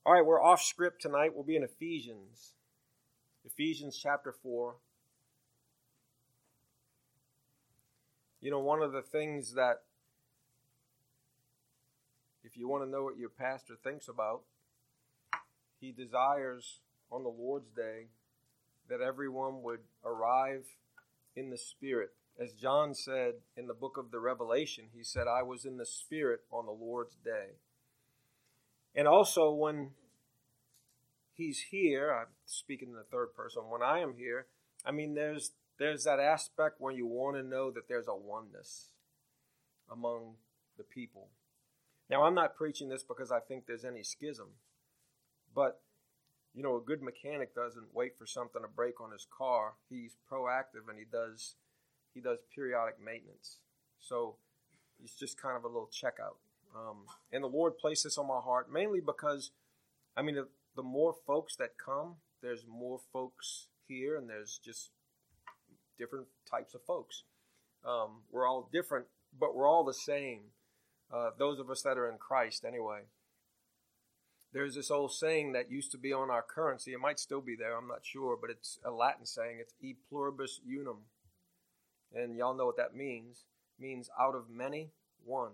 All right, we're off script tonight. We'll be in Ephesians. Ephesians chapter 4. You know, one of the things that, if you want to know what your pastor thinks about, he desires on the Lord's Day that everyone would arrive in the Spirit. As John said in the book of the Revelation, he said, I was in the Spirit on the Lord's Day. And also when he's here, I'm speaking in the third person, when I am here, I mean, there's that aspect where you want to know that there's a oneness among the people. Now, I'm not preaching this because I think there's any schism, but, you know, a good mechanic doesn't wait for something to break on his car. He's proactive and he does periodic maintenance. So it's just kind of a little checkout. And the Lord placed this on my heart mainly because, I mean, the more folks that come, there's more folks here, and there's just different types of folks. We're all different, but we're all the same. Those of us that are in Christ, anyway. There's this old saying that used to be on our currency. It might still be there, I'm not sure, but it's a Latin saying. It's e pluribus unum. And y'all know what that means. It means out of many, one.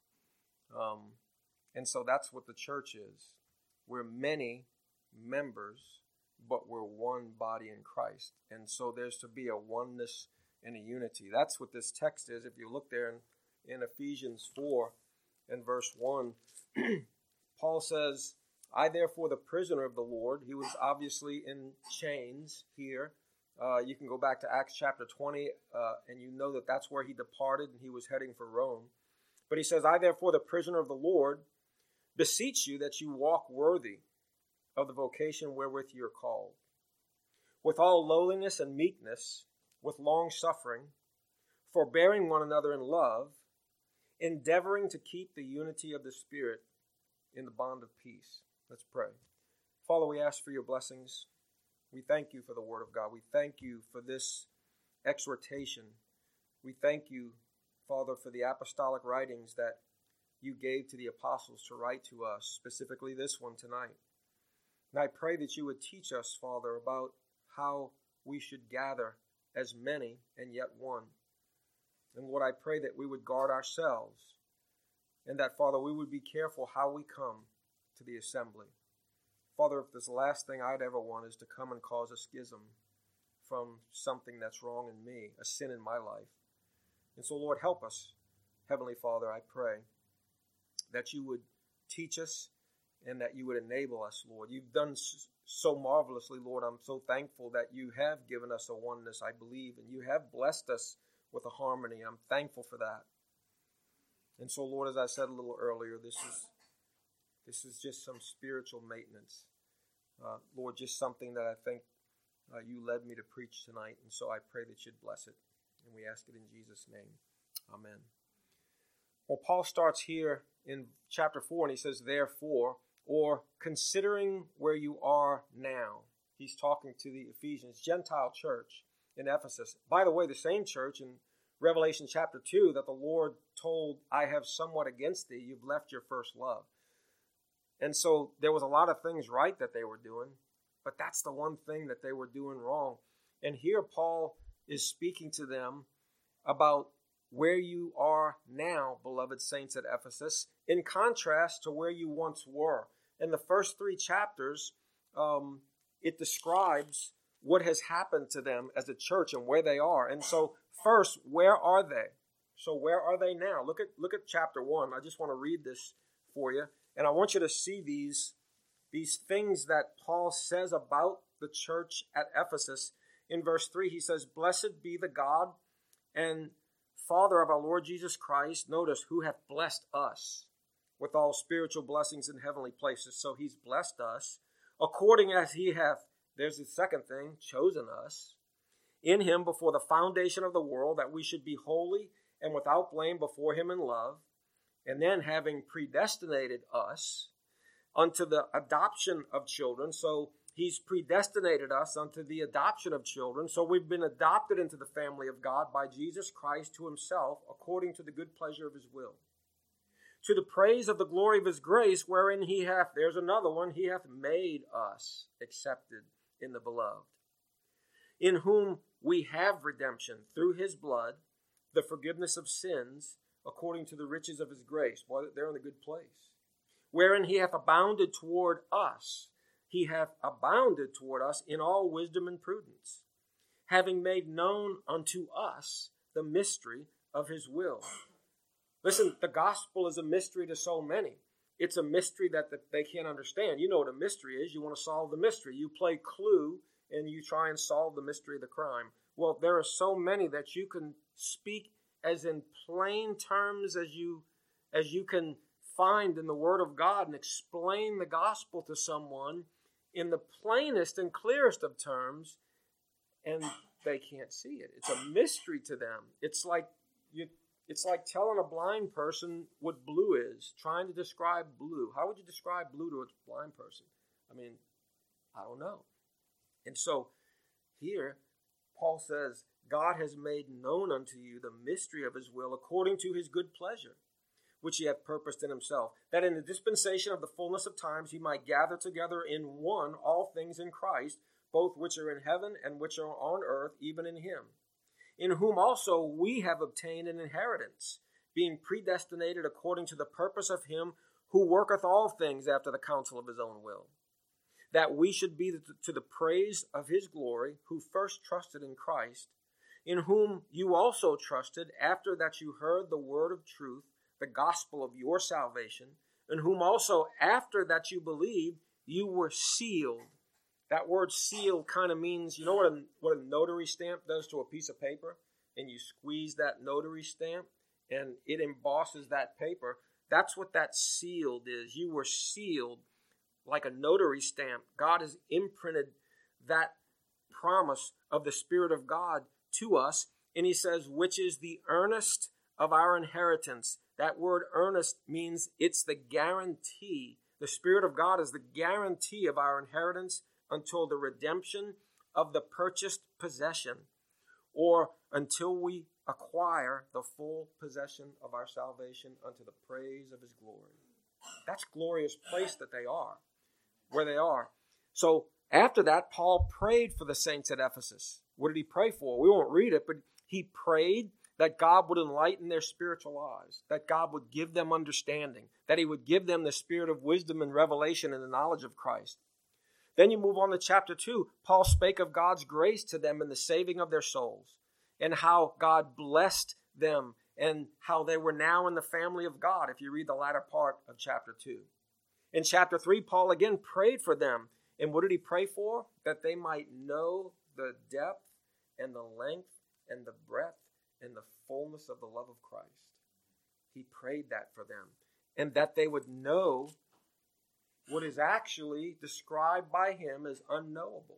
And so that's what the church is. We're many members, but we're one body in Christ. And so there's to be a oneness and a unity. That's what this text is. If you look there in Ephesians 4 and verse 1, Paul says, I therefore the prisoner of the Lord. He was obviously in chains here. You can go back to Acts chapter 20, and you know that that's where he departed and he was heading for Rome. But he says, I therefore the prisoner of the Lord beseech you that you walk worthy of the vocation wherewith you are called, with all lowliness and meekness, with long suffering, forbearing one another in love, endeavoring to keep the unity of the Spirit in the bond of peace. Let's pray. Father, we ask for your blessings. We thank you for the word of God. We thank you for this exhortation. We thank you, Father, for the apostolic writings that you gave to the apostles to write to us, specifically this one tonight. And I pray that you would teach us, Father, about how we should gather as many and yet one. And Lord, I pray that we would guard ourselves and that, Father, we would be careful how we come to the assembly. Father, if this last thing I'd ever want is to come and cause a schism from something that's wrong in me, a sin in my life. And so, Lord, help us. Heavenly Father, I pray that you would teach us and that you would enable us, Lord. You've done so marvelously, Lord. I'm so thankful that you have given us a oneness, I believe, and you have blessed us with a harmony. I'm thankful for that. And so, Lord, as I said a little earlier, this is just some spiritual maintenance. Lord, just something that I think you led me to preach tonight. And so I pray that you'd bless it. And we ask it in Jesus' name. Amen. Well, Paul starts here in chapter 4, and he says, therefore, or considering where you are now. He's talking to the Ephesians, Gentile church in Ephesus. By the way, the same church in Revelation chapter 2 that the Lord told, I have somewhat against thee. You've left your first love. And so there was a lot of things right that they were doing, but that's the one thing that they were doing wrong. And here Paul is speaking to them about where you are now, beloved saints at Ephesus, in contrast to where you once were. In the first 3 chapters, it describes what has happened to them as a church and where they are. And so first, where are they? So where are they now? Look at chapter 1. I just want to read this for you. And I want you to see these things that Paul says about the church at Ephesus. In verse 3, he says, blessed be the God and Father of our Lord Jesus Christ, notice, who hath blessed us with all spiritual blessings in heavenly places. So he's blessed us according as he hath, there's the second thing, chosen us in him before the foundation of the world, that we should be holy and without blame before him in love. And then having predestinated us unto the adoption of children. So he's predestinated us unto the adoption of children. So we've been adopted into the family of God by Jesus Christ to himself, according to the good pleasure of his will, to the praise of the glory of his grace, wherein he hath, there's another one, he hath made us accepted in the beloved, in whom we have redemption through his blood, the forgiveness of sins, according to the riches of his grace. Boy, they're in a good place. Wherein he hath abounded toward us. He hath abounded toward us in all wisdom and prudence, having made known unto us the mystery of his will. Listen, the gospel is a mystery to so many. It's a mystery that they can't understand. You know what a mystery is. You want to solve the mystery. You play Clue and you try and solve the mystery of the crime. Well, there are so many that you can speak as in plain terms as you can find in the Word of God and explain the gospel to someone in the plainest and clearest of terms, and they can't see it. It's a mystery to them. It's like telling a blind person what blue is, trying to describe blue. How would you describe blue to a blind person? I mean, I don't know. And so here, Paul says, God has made known unto you the mystery of his will according to his good pleasure, which he hath purposed in himself, that in the dispensation of the fullness of times he might gather together in one all things in Christ, both which are in heaven and which are on earth, even in him, in whom also we have obtained an inheritance, being predestinated according to the purpose of him who worketh all things after the counsel of his own will, that we should be to the praise of his glory, who first trusted in Christ, in whom you also trusted, after that you heard the word of truth, the gospel of your salvation, in whom also after that you believed, you were sealed. That word seal kind of means, you know what a notary stamp does to a piece of paper? And you squeeze that notary stamp and it embosses that paper. That's what that sealed is. You were sealed like a notary stamp. God has imprinted that promise of the Spirit of God to us. And he says, which is the earnest of our inheritance. That word earnest means it's the guarantee. The Spirit of God is the guarantee of our inheritance until the redemption of the purchased possession, or until we acquire the full possession of our salvation unto the praise of his glory. That's a glorious place that they are, where they are. So after that, Paul prayed for the saints at Ephesus. What did he pray for? We won't read it, but he prayed that God would enlighten their spiritual eyes, that God would give them understanding, that he would give them the spirit of wisdom and revelation and the knowledge of Christ. Then you move on to chapter 2. Paul spake of God's grace to them in the saving of their souls, and how God blessed them, and how they were now in the family of God, if you read the latter part of chapter 2. In chapter 3, Paul again prayed for them. And what did he pray for? That they might know the depth and the length and the breadth and the fullness of the love of Christ. He prayed that for them. And that they would know what is actually described by him as unknowable.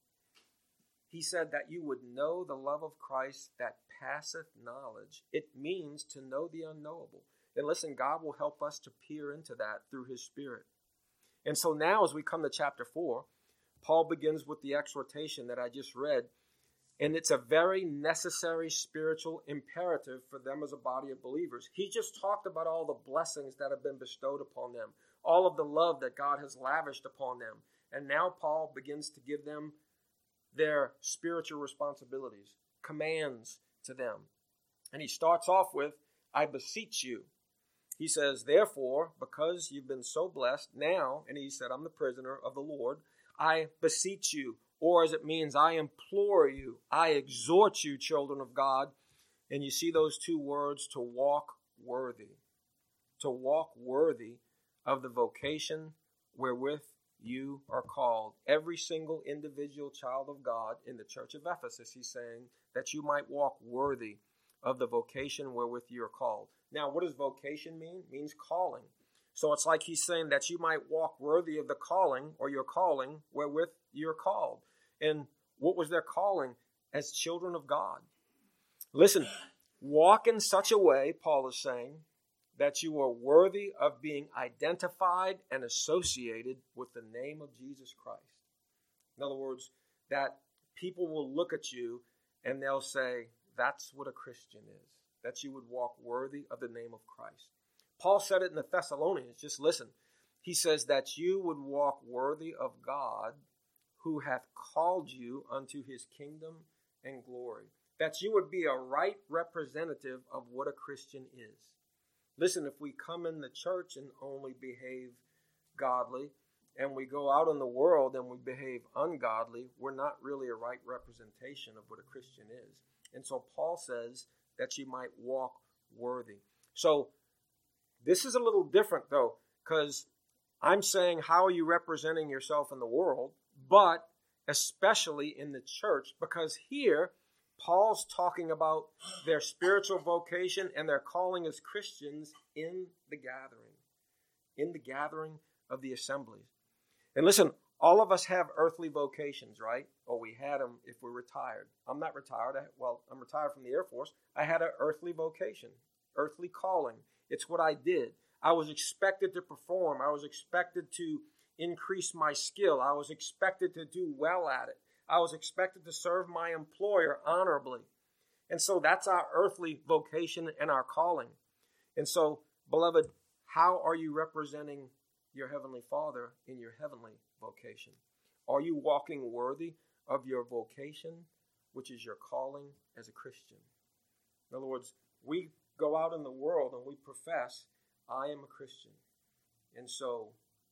He said that you would know the love of Christ that passeth knowledge. It means to know the unknowable. And listen, God will help us to peer into that through his Spirit. And so now as we come to chapter 4, Paul begins with the exhortation that I just read. And it's a very necessary spiritual imperative for them as a body of believers. He just talked about all the blessings that have been bestowed upon them, all of the love that God has lavished upon them. And now Paul begins to give them their spiritual responsibilities, commands to them. And he starts off with, I beseech you. He says, therefore, because you've been so blessed now, and he said, I'm the prisoner of the Lord, I beseech you, or as it means, I implore you, I exhort you, children of God. And you see those two words, to walk worthy. To walk worthy of the vocation wherewith you are called. Every single individual child of God in the church of Ephesus, he's saying that you might walk worthy of the vocation wherewith you are called. Now, what does vocation mean? It means calling. So it's like he's saying that you might walk worthy of the calling, or your calling, wherewith you're called. And what was their calling? As children of God. Listen, walk in such a way, Paul is saying, that you are worthy of being identified and associated with the name of Jesus Christ. In other words, that people will look at you and they'll say, that's what a Christian is. That you would walk worthy of the name of Christ. Paul said it in the Thessalonians. Just listen. He says that you would walk worthy of God who hath called you unto his kingdom and glory. That you would be a right representative of what a Christian is. Listen, if we come in the church and only behave godly, and we go out in the world and we behave ungodly, we're not really a right representation of what a Christian is. And so Paul says that you might walk worthy. So this is a little different, though, because I'm saying, how are you representing yourself in the world? But especially in the church, because here Paul's talking about their spiritual vocation and their calling as Christians in the gathering of the assemblies. And listen, all of us have earthly vocations, right? Or we had them if we're retired. I'm not retired. I'm retired from the Air Force. I had an earthly vocation, earthly calling. It's what I did. I was expected to perform. I was expected to increase my skill. I was expected to do well at it. I was expected to serve my employer honorably. And so that's our earthly vocation and our calling. And so, beloved, how are you representing your Heavenly Father in your heavenly vocation? Are you walking worthy of your vocation, which is your calling as a Christian? In other words, we go out in the world and we profess, I am a Christian. And so,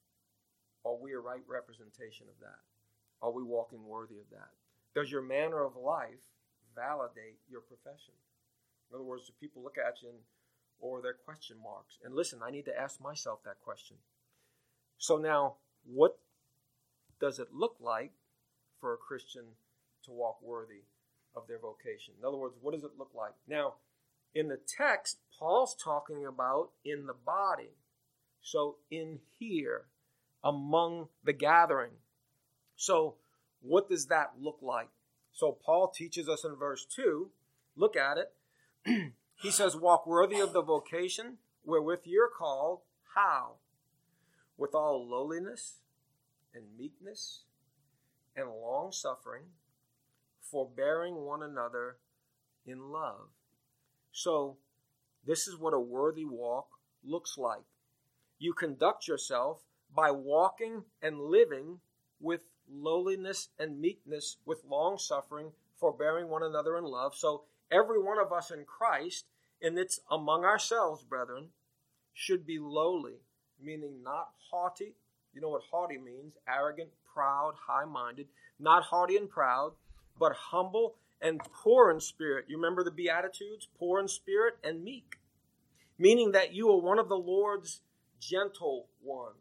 are we a right representation of that? Are we walking worthy of that? Does your manner of life validate your profession? In other words, do people look at you or their question marks? And listen, I need to ask myself that question. So now, what does it look like for a Christian to walk worthy of their vocation? In other words, what does it look like? Now, in the text, Paul's talking about in the body. So in here, among the gathering. So what does that look like? So Paul teaches us in verse 2, look at it. He says, walk worthy of the vocation wherewith you're called. How? With all lowliness and meekness and long suffering, forbearing one another in love. So this is what a worthy walk looks like. You conduct yourself by walking and living with lowliness and meekness, with long suffering, forbearing one another in love. So every one of us in Christ, and it's among ourselves, brethren, should be lowly, meaning not haughty. You know what haughty means? Arrogant, proud, high-minded. Not haughty and proud, but humble and poor in spirit. You remember the Beatitudes? Poor in spirit and meek. Meaning that you are one of the Lord's gentle ones.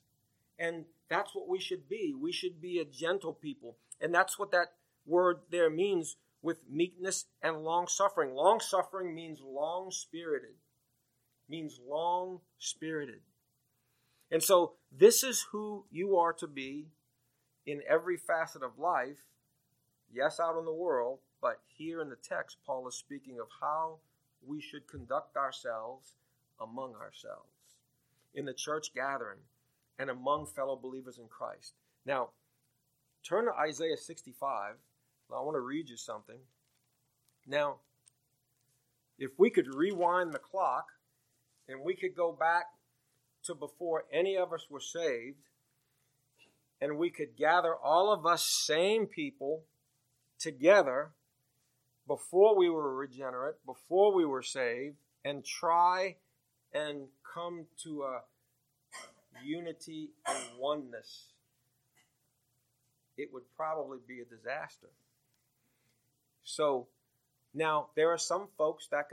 And that's what we should be. We should be a gentle people. And that's what that word there means with meekness and long-suffering. Long-suffering means long-spirited. Means long-spirited. And so this is who you are to be in every facet of life. Yes, out in the world, but here in the text, Paul is speaking of how we should conduct ourselves among ourselves, in the church gathering, and among fellow believers in Christ. Now, turn to Isaiah 65. I want to read you something. Now, if we could rewind the clock, and we could go back to before any of us were saved, and we could gather all of us same people together before we were regenerate, before we were saved, and try and come to a unity and oneness, it would probably be a disaster. So now there are some folks that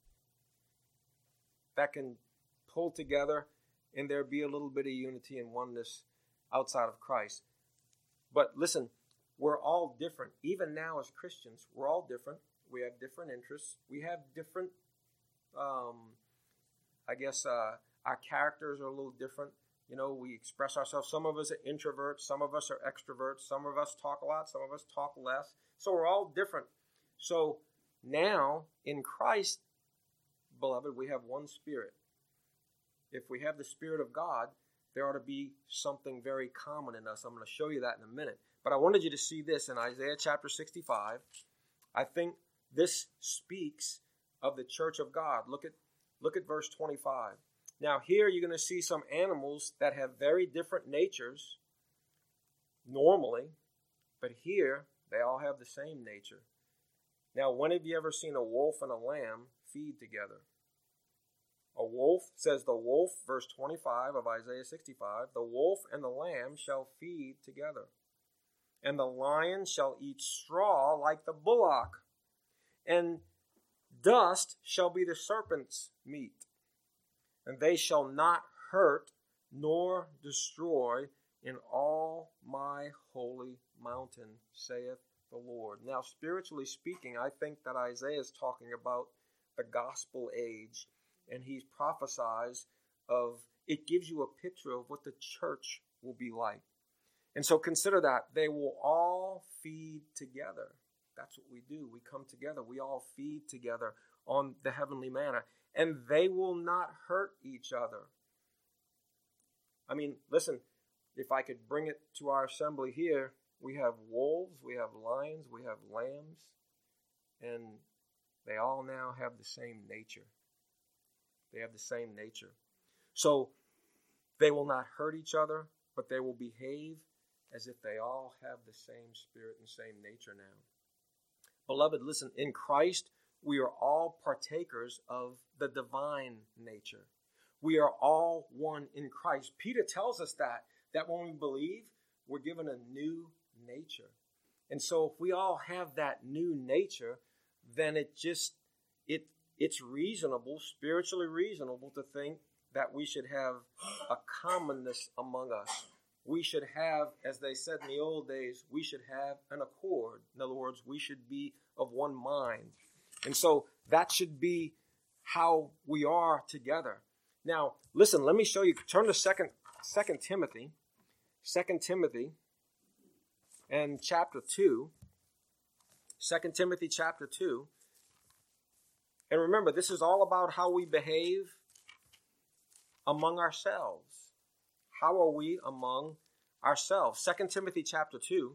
can pull together and there be a little bit of unity and oneness outside of Christ. But listen, we're all different. Even now as Christians, we're all different. We have different interests. We have different, our characters are a little different. You know, we express ourselves. Some of us are introverts. Some of us are extroverts. Some of us talk a lot. Some of us talk less. So we're all different. So now in Christ, beloved, we have one Spirit. If we have the Spirit of God, there ought to be something very common in us. I'm going to show you that in a minute. But I wanted you to see this in Isaiah chapter 65. I think this speaks of the church of God. Look at verse 25. Now here you're going to see some animals that have very different natures normally, but here they all have the same nature. Now, when have you ever seen a wolf and a lamb feed together? A wolf, says the wolf, verse 25 of Isaiah 65, the wolf and the lamb shall feed together, and the lion shall eat straw like the bullock, and dust shall be the serpent's meat, and they shall not hurt nor destroy in all my holy mountain, saith the Lord. Now, spiritually speaking, I think that Isaiah is talking about the gospel age, and he prophesies of, it gives you a picture of what the church will be like. And so consider that. They will all feed together. That's what we do. We come together. We all feed together on the heavenly manna. And they will not hurt each other. I mean, listen, if I could bring it to our assembly here, we have wolves, we have lions, we have lambs, and they all now have the same nature. They have the same nature. So they will not hurt each other, but they will behave as if they all have the same spirit and same nature now. Beloved, listen, in Christ, we are all partakers of the divine nature. We are all one in Christ. Peter tells us that when we believe, we're given a new nature. And so if we all have that new nature, then it's reasonable, spiritually reasonable, to think that we should have a commonness among us. We should have, as they said in the old days, we should have an accord. In other words, we should be of one mind. And so that should be how we are together. Now, listen, let me show you. Turn to 2 Timothy. 2 Timothy and chapter 2. 2 Timothy chapter 2. And remember, this is all about how we behave among ourselves. How are we among ourselves? 2 Timothy chapter 2.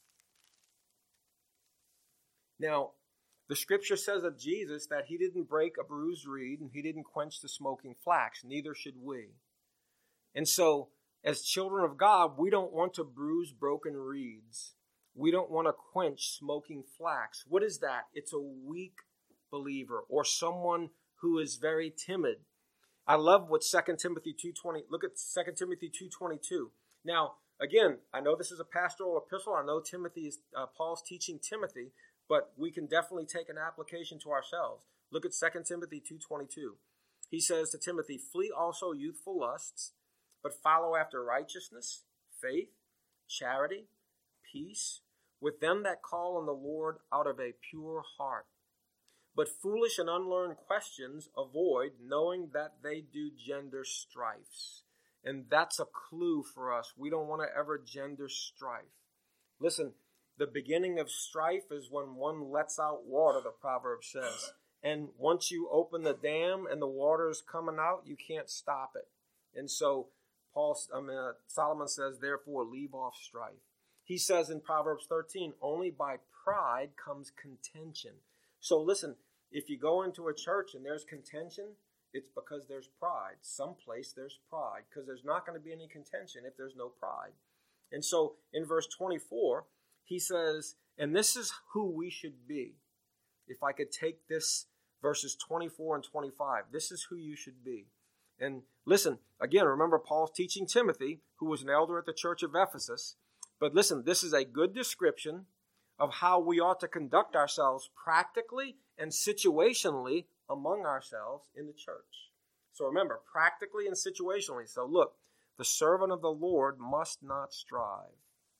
Now, the scripture says of Jesus that he didn't break a bruised reed and he didn't quench the smoking flax. Neither should we. And so, as children of God, we don't want to bruise broken reeds. We don't want to quench smoking flax. What is that? It's a weak believer or someone who is very timid. I love what 2 Timothy 2:20. Look at 2 Timothy 2:22. Now, again, I know this is a pastoral epistle. I know Paul's teaching Timothy, but we can definitely take an application to ourselves. Look at 2 Timothy 2:22. He says to Timothy, "Flee also youthful lusts, but follow after righteousness, faith, charity, peace, with them that call on the Lord out of a pure heart. But foolish and unlearned questions avoid, knowing that they do gender strifes." And that's a clue for us. We don't want to ever gender strife. Listen, the beginning of strife is when one lets out water, the proverb says. And once you open the dam and the water is coming out, you can't stop it. And so Solomon says, therefore, leave off strife. He says in Proverbs 13, only by pride comes contention. So listen, if you go into a church and there's contention, it's because there's pride. Someplace there's pride, because there's not going to be any contention if there's no pride. And so in verse 24, he says, and this is who we should be. If I could take this, verses 24 and 25, this is who you should be. And listen, again, remember Paul's teaching Timothy, who was an elder at the church of Ephesus. But listen, this is a good description of how we ought to conduct ourselves practically and situationally among ourselves in the church. So remember, practically and situationally. So look, the servant of the Lord must not strive.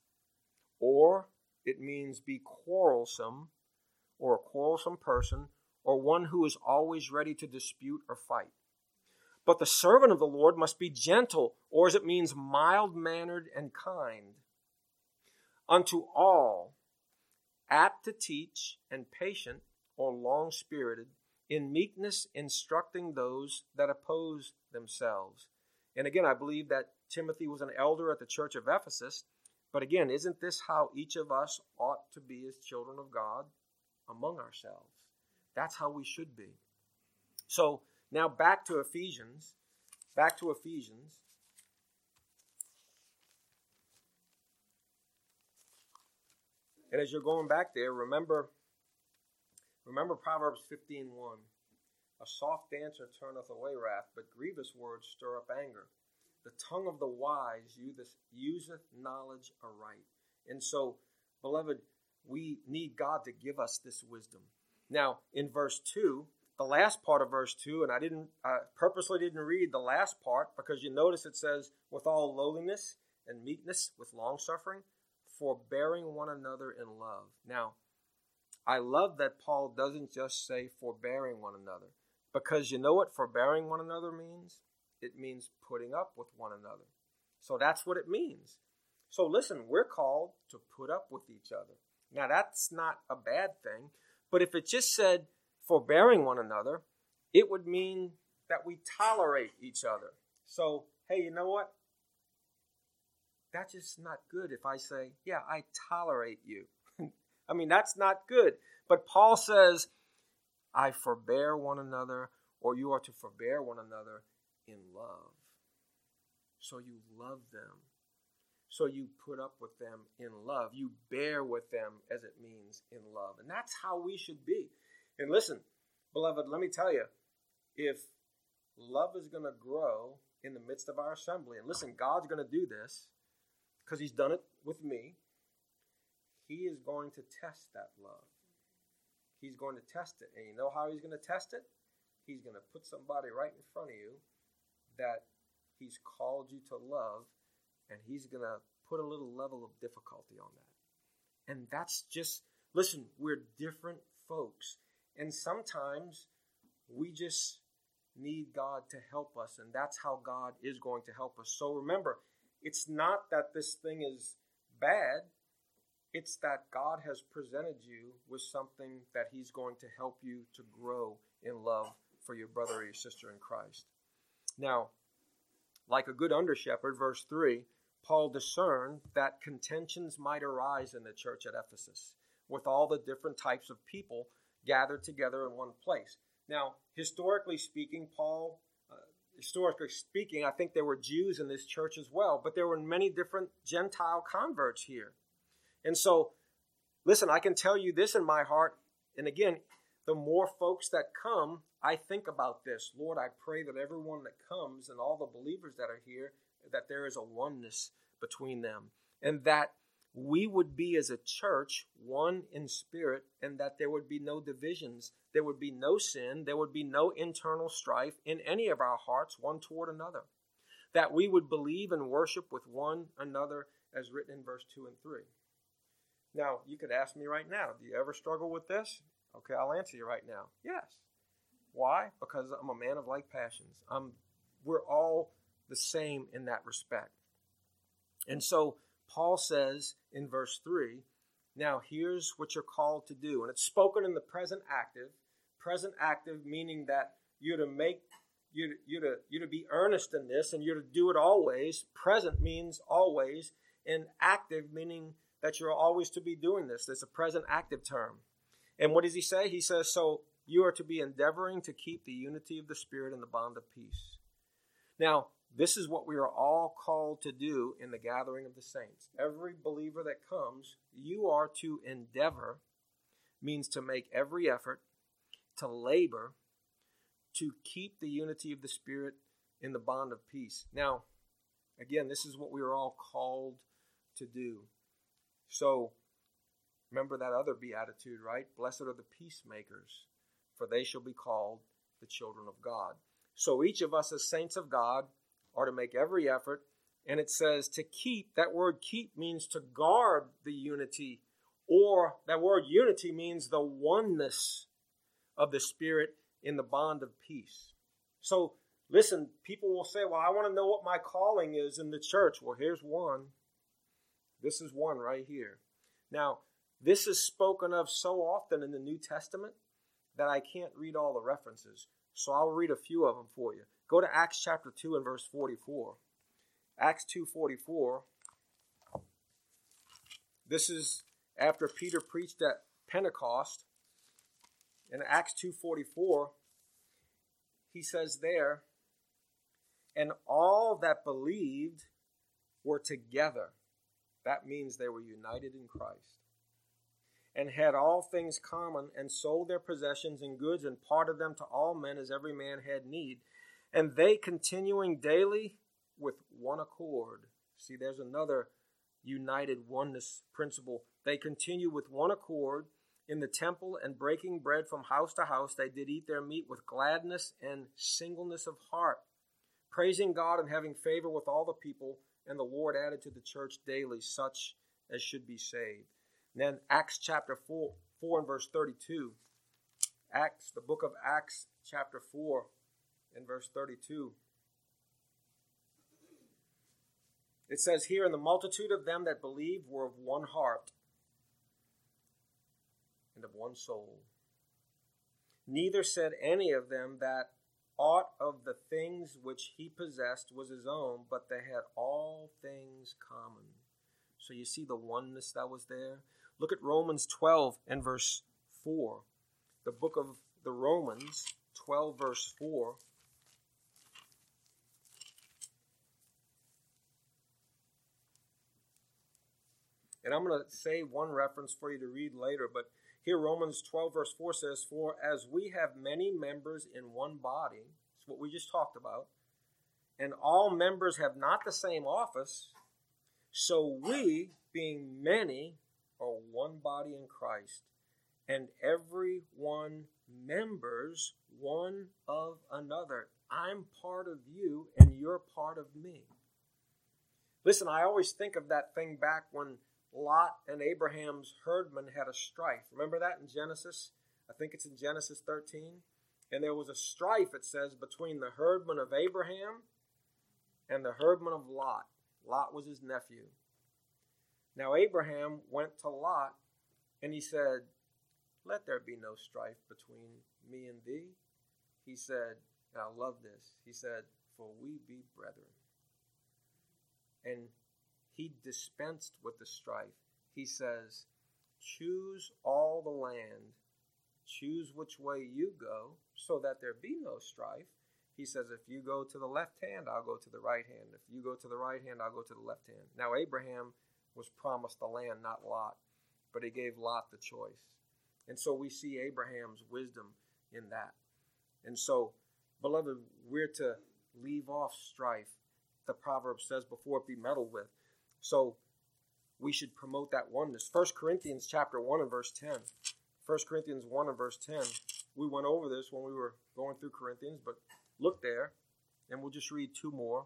Or it means be quarrelsome, or a quarrelsome person, or one who is always ready to dispute or fight. But the servant of the Lord must be gentle, or as it means mild-mannered and kind. Unto all, apt to teach, and patient, or long-spirited, in meekness instructing those that oppose themselves. And again, I believe that Timothy was an elder at the church of Ephesus. But again, isn't this how each of us ought to be as children of God among ourselves? That's how we should be. So now back to Ephesians back to Ephesians. And as you're going back there, remember Proverbs 15:1. A soft answer turneth away wrath, but grievous words stir up anger. The tongue of the wise useth knowledge aright. And so, beloved, we need God to give us this wisdom. Now, in verse 2, the last part of verse 2, and I purposely didn't read the last part because you notice it says, with all lowliness and meekness, with long-suffering, forbearing one another in love. Now, I love that Paul doesn't just say forbearing one another, because you know what forbearing one another means? It means putting up with one another. So that's what it means. So listen, we're called to put up with each other. Now, that's not a bad thing, but if it just said forbearing one another, it would mean that we tolerate each other. So, hey, you know what? That's just not good if I say, yeah, I tolerate you. I mean, that's not good. But Paul says, I forbear one another, or you are to forbear one another in love. So you love them. So you put up with them in love. You bear with them, as it means, in love. And that's how we should be. And listen, beloved, let me tell you, if love is going to grow in the midst of our assembly, and listen, God's going to do this because he's done it with me, he is going to test that love. He's going to test it. And you know how he's going to test it? He's going to put somebody right in front of you that he's called you to love, and he's going to put a little level of difficulty on that. And that's just, listen, we're different folks. And sometimes we just need God to help us, and that's how God is going to help us. So remember, it's not that this thing is bad. It's that God has presented you with something that he's going to help you to grow in love for your brother or your sister in Christ. Now, like a good under-shepherd, verse 3, Paul discerned that contentions might arise in the church at Ephesus with all the different types of people gathered together in one place. Now, historically speaking, I think there were Jews in this church as well, but there were many different Gentile converts here. And so, listen, I can tell you this in my heart, and again, the more folks that come, I think about this. Lord, I pray that everyone that comes and all the believers that are here, that there is a oneness between them, and that we would be as a church one in spirit, and that there would be no divisions, there would be no sin, there would be no internal strife in any of our hearts one toward another, that we would believe and worship with one another as written in verse 2 and 3. Now, you could ask me right now, do you ever struggle with this? Okay, I'll answer you right now. Yes. Why? Because I'm a man of like passions. We're all the same in that respect. And so Paul says in verse 3, now here's what you're called to do. And it's spoken in the present active meaning that you're to be earnest in this, and you're to do it always. Present means always, and active meaning that you're always to be doing this. There's a present active term. And what does he say? He says, so you are to be endeavoring to keep the unity of the Spirit in the bond of peace. Now, this is what we are all called to do in the gathering of the saints. Every believer that comes, you are to endeavor, means to make every effort, to labor, to keep the unity of the Spirit in the bond of peace. Now, again, this is what we are all called to do. So, remember that other beatitude, right? Blessed are the peacemakers, for they shall be called the children of God. So each of us as saints of God are to make every effort, and it says to keep. That word keep means to guard the unity, or that word unity means the oneness of the Spirit in the bond of peace. So, listen, people will say, well, I want to know what my calling is in the church. Well, here's one. This is one right here. Now, this is spoken of so often in the New Testament that I can't read all the references. So I'll read a few of them for you. Go to Acts chapter 2 and verse 44. Acts 2:44. This is after Peter preached at Pentecost. In Acts 2:44, he says there, And all that believed were together. That means they were united in Christ. And had all things common, and sold their possessions and goods, and parted them to all men as every man had need. And they, continuing daily with one accord. See, there's another united oneness principle. They continue with one accord in the temple, and breaking bread from house to house, they did eat their meat with gladness and singleness of heart, praising God and having favor with all the people. And the Lord added to the church daily such as should be saved. And then Acts chapter 4 and verse 32. The book of Acts chapter 4 and verse 32. It says here, and the multitude of them that believed were of one heart and of one soul. Neither said any of them that aught of the things which he possessed was his own, but they had all things common. So you see the oneness that was there. Look at Romans 12 and verse 4. The book of the Romans, 12 verse 4. And I'm going to say one reference for you to read later, but here Romans 12 verse 4 says, for as we have many members in one body, that's what we just talked about, and all members have not the same office, so we, being many, are one body in Christ, and every one members one of another. I'm part of you, and you're part of me. Listen, I always think of that thing back when Lot and Abraham's herdmen had a strife. Remember that in Genesis? I think it's in Genesis 13. And there was a strife, it says, between the herdmen of Abraham and the herdmen of Lot. Lot was his nephew. Now Abraham went to Lot and he said, let there be no strife between me and thee. He said, and I love this, he said, for we be brethren. And he dispensed with the strife. He says, choose all the land, choose which way you go, so that there be no strife. He says, if you go to the left hand, I'll go to the right hand. If you go to the right hand, I'll go to the left hand. Now Abraham was promised the land, not Lot, but he gave Lot the choice. And so we see Abraham's wisdom in that. And so, beloved, we're to leave off strife. The proverb says, before it be meddled with. So we should promote that oneness. 1 Corinthians chapter 1 and verse 10. 1 Corinthians 1 and verse 10. We went over this when we were going through Corinthians, but look there, and we'll just read two more.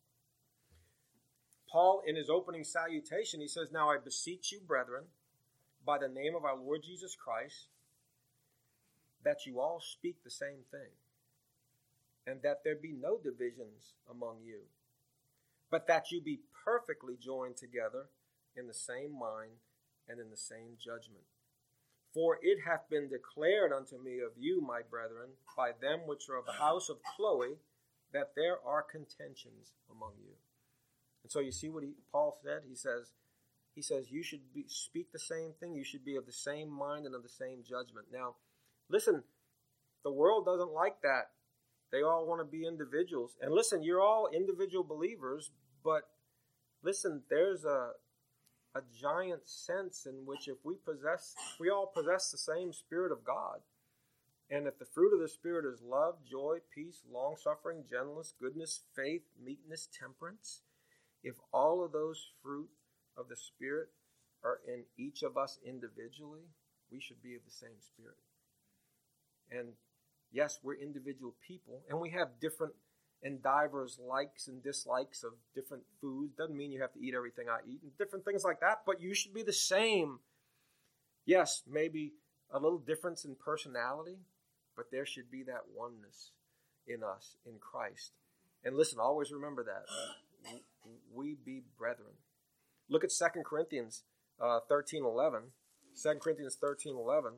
Paul, in his opening salutation, he says, now I beseech you, brethren, by the name of our Lord Jesus Christ, that you all speak the same thing, and that there be no divisions among you, but that you be perfectly joined together in the same mind and in the same judgment. For it hath been declared unto me of you, my brethren, by them which are of the house of Chloe, that there are contentions among you. And so you see what Paul said? He says you should speak the same thing. You should be of the same mind and of the same judgment. Now, listen, the world doesn't like that. They all want to be individuals. And listen, you're all individual believers, but listen, there's a giant sense in which if we all possess the same Spirit of God, and if the fruit of the Spirit is love, joy, peace, long-suffering, gentleness, goodness, faith, meekness, temperance, if all of those fruit of the Spirit are in each of us individually, we should be of the same Spirit. And yes, we're individual people, and we have different and diverse likes and dislikes of different foods. Doesn't mean you have to eat everything I eat and different things like that, but you should be the same. Yes, maybe a little difference in personality, but there should be that oneness in us, in Christ. And listen, always remember that. We be brethren. Look at 2 Corinthians 13:11. 2 Corinthians 13:11.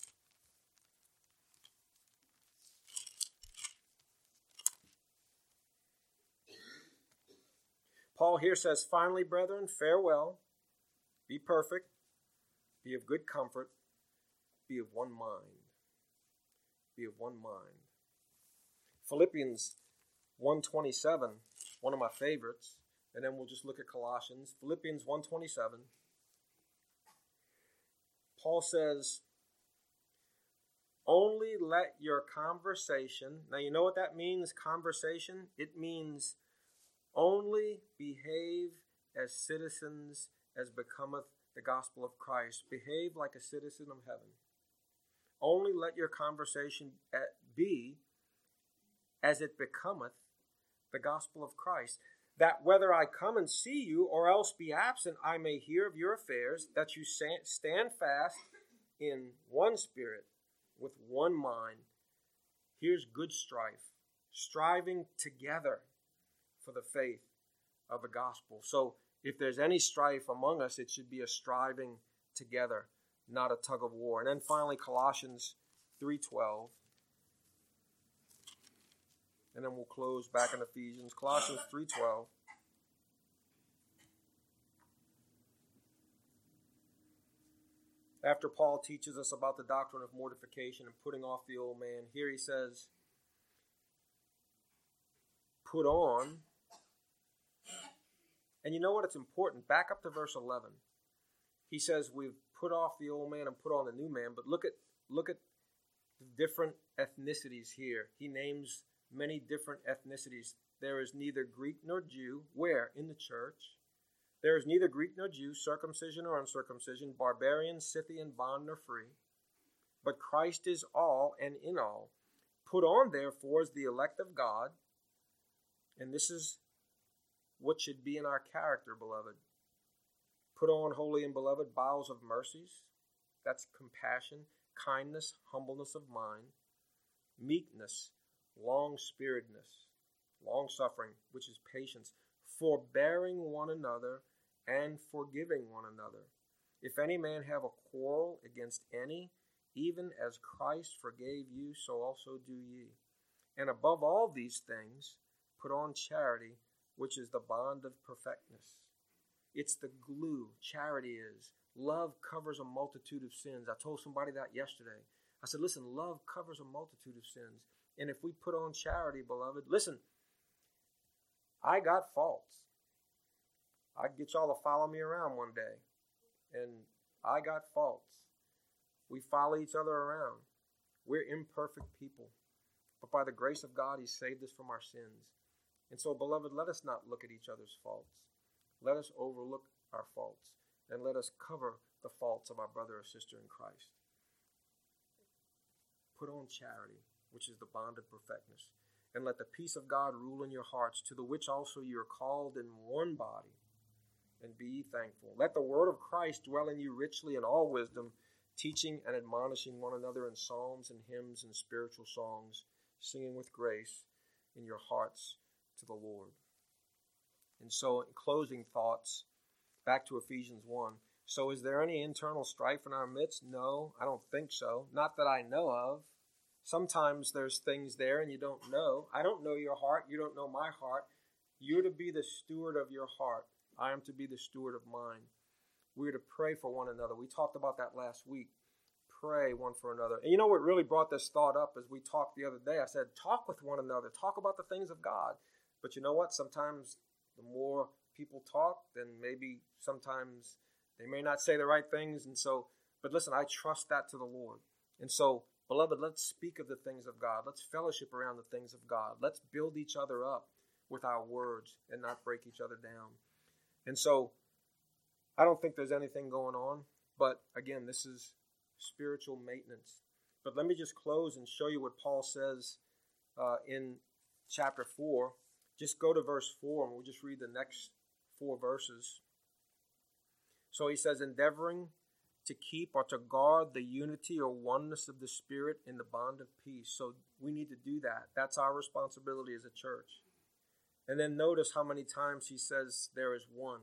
Paul here says, finally, brethren, farewell, be perfect, be of good comfort, be of one mind. Be of one mind. Philippians 1:27, one of my favorites, and then we'll just look at Colossians. Philippians 1:27. Paul says, only let your conversation, now you know what that means, conversation? It means only behave as citizens as becometh the gospel of Christ. Behave like a citizen of heaven. Only let your conversation be as it becometh the gospel of Christ, that whether I come and see you or else be absent, I may hear of your affairs, that you stand fast in one spirit, with one mind. Here's good strife, striving together for the faith of the gospel. So if there's any strife among us, it should be a striving together, not a tug of war. And then finally, Colossians 3:12. And then we'll close back in Ephesians. Colossians 3:12. After Paul teaches us about the doctrine of mortification and putting off the old man, here he says, put on. And you know what? It's important. Back up to verse 11. He says we've put off the old man and put on the new man. But look at the different ethnicities here. He names many different ethnicities. There is neither Greek nor Jew. Where? In the church. There is neither Greek nor Jew, circumcision or uncircumcision, barbarian, Scythian, bond nor free. But Christ is all and in all. Put on, therefore, as the elect of God. And this is what should be in our character, beloved. Put on, holy and beloved, bowels of mercies. That's compassion, kindness, humbleness of mind, meekness, long-spiritedness, long-suffering, which is patience, forbearing one another and forgiving one another. If any man have a quarrel against any, even as Christ forgave you, so also do ye. And above all these things, put on charity, which is the bond of perfectness. It's the glue, charity is. Love covers a multitude of sins. I told somebody that yesterday. I said, listen, love covers a multitude of sins. And if we put on charity, beloved, listen, I got faults. I'd get y'all to follow me around one day. And I got faults. We follow each other around. We're imperfect people. But by the grace of God, He saved us from our sins. And so, beloved, let us not look at each other's faults. Let us overlook our faults. And let us cover the faults of our brother or sister in Christ. Put on charity, which is the bond of perfectness. And let the peace of God rule in your hearts, to the which also you are called in one body. And be ye thankful. Let the word of Christ dwell in you richly in all wisdom, teaching and admonishing one another in psalms and hymns and spiritual songs, singing with grace in your hearts to the Lord. And so, in closing thoughts, back to Ephesians 1. So is there any internal strife in our midst? No, I don't think so. Not that I know of. Sometimes there's things there and you don't know. I don't know your heart. You don't know my heart. You're to be the steward of your heart. I am to be the steward of mine. We're to pray for one another. We talked about that last week. Pray one for another. And you know what really brought this thought up as we talked the other day? I said, talk with one another. Talk about the things of God. But you know what? Sometimes the more people talk, then maybe sometimes they may not say the right things. And so, but listen, I trust that to the Lord. And so, beloved, let's speak of the things of God. Let's fellowship around the things of God. Let's build each other up with our words and not break each other down. And so, I don't think there's anything going on. But again, this is spiritual maintenance. But let me just close and show you what Paul says in chapter 4. Just go to verse 4 and we'll just read the next 4 verses. So he says, endeavoring to keep or to guard the unity or oneness of the Spirit in the bond of peace. So we need to do that. That's our responsibility as a church. And then notice how many times he says there is one.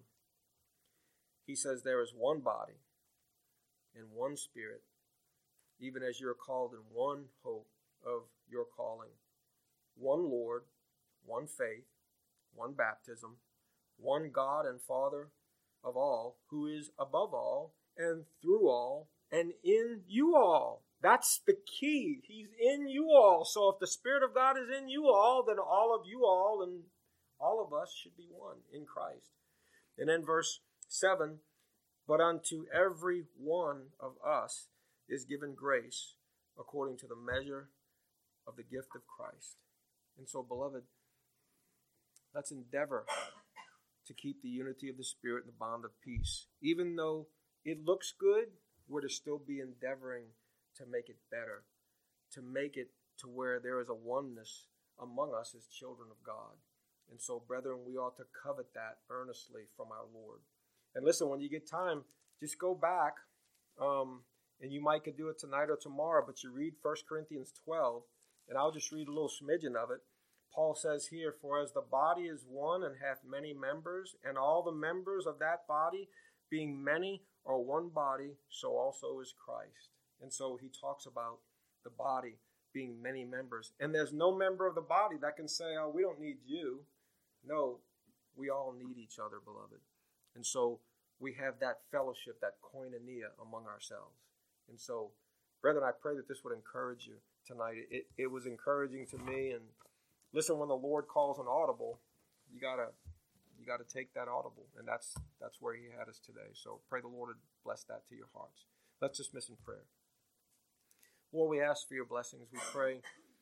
He says there is one body and one Spirit, even as you're called in one hope of your calling. One Lord, one faith, one baptism, one God and Father of all, who is above all and through all and in you all. That's the key. He's in you all. So if the Spirit of God is in you all, then all of you all and all of us should be one in Christ. And then verse 7, but unto every one of us is given grace according to the measure of the gift of Christ. And so, beloved, let's endeavor to keep the unity of the Spirit and the bond of peace. Even though it looks good, we're to still be endeavoring to make it better, to make it to where there is a oneness among us as children of God. And so, brethren, we ought to covet that earnestly from our Lord. And listen, when you get time, just go back, and you might could do it tonight or tomorrow, but you read 1 Corinthians 12, and I'll just read a little smidgen of it. Paul says here, for as the body is one and hath many members, and all the members of that body, being many, are one body, so also is Christ. And so he talks about the body being many members. And there's no member of the body that can say, oh, we don't need you. No, we all need each other, beloved. And so we have that fellowship, that koinonia among ourselves. And so, brethren, I pray that this would encourage you tonight. It was encouraging to me. And listen, when the Lord calls an audible, you gotta take that audible. And that's where he had us today. So pray the Lord would bless that to your hearts. Let's dismiss in prayer. Lord, we ask for your blessings. We pray,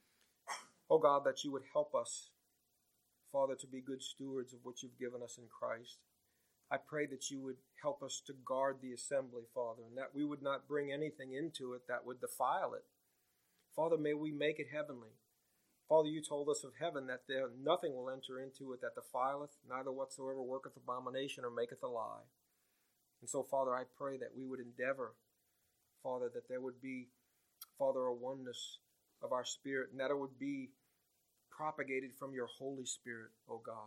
oh God, that you would help us, Father, to be good stewards of what you've given us in Christ. I pray that you would help us to guard the assembly, Father, and that we would not bring anything into it that would defile it. Father, may we make it heavenly. Father, you told us of heaven that there nothing will enter into it that defileth, neither whatsoever worketh abomination or maketh a lie. And so, Father, I pray that we would endeavor, Father, that there would be, Father, a oneness of our spirit, and that it would be propagated from your Holy Spirit, O God.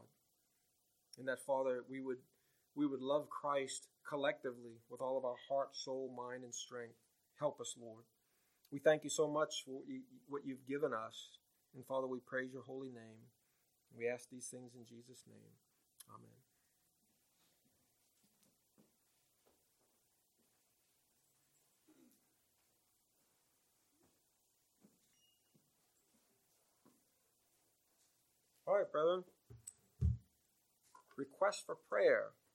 And that, Father, we would love Christ collectively with all of our heart, soul, mind, and strength. Help us, Lord. We thank you so much for what you've given us. And Father, we praise your holy name. We ask these things in Jesus' name. Amen. All right, brethren. Request for prayer.